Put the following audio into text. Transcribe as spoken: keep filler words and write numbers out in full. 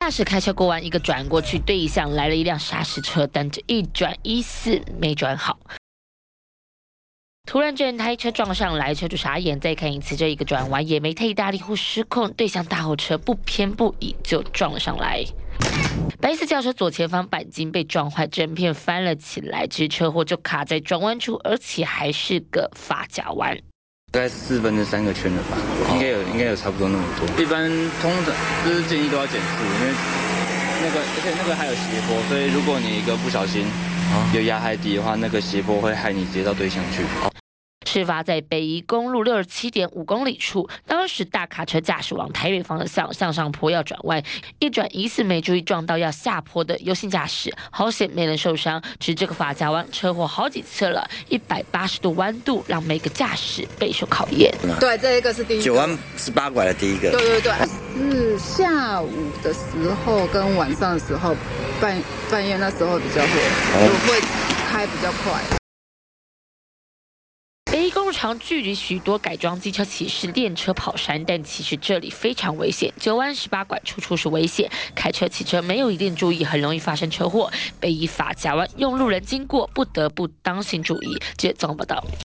驾驶开车过弯，一个转过去，对向来了一辆砂石车，但这一转疑似没转好。 突然，这台车撞上来，车主傻眼。再看一次，这一个转弯也没太大力或失控，对向大货车不偏不倚就撞了上来。白色轿车左前方钣金被撞坏，整片翻了起来，这车祸就卡在转弯处，而且还是个发夹弯。 大概四分之三个圈了吧，应该有，应该有差不多那么多。一般通常就是建议都要减速，因为那个，而且那个还有斜坡，所以如果你一个不小心有压海底的话，那个斜坡会害你直接到对向去。 事发在北宜公路六十七点五公里处，当时大卡车驾驶往台北方向向上坡要转弯，一转疑似没注意撞到要下坡的优先驾驶，好险没人受伤。只这个发夹弯车祸好几次了，一百八十度弯度让每个驾驶备受考验。 对，这一个是第一个。 九弯十八拐的第一个。 对对对，是下午的时候跟晚上的时候，半半夜那时候比较会，我会开比较快。 北宜公路常聚集许多改装机车骑士练车跑山，但其实这里非常危险，九弯十八拐，处处是危险。开车、骑车没有一定注意，很容易发生车祸。北宜发夹弯，用路人经过不得不当心注意。记者综合报道。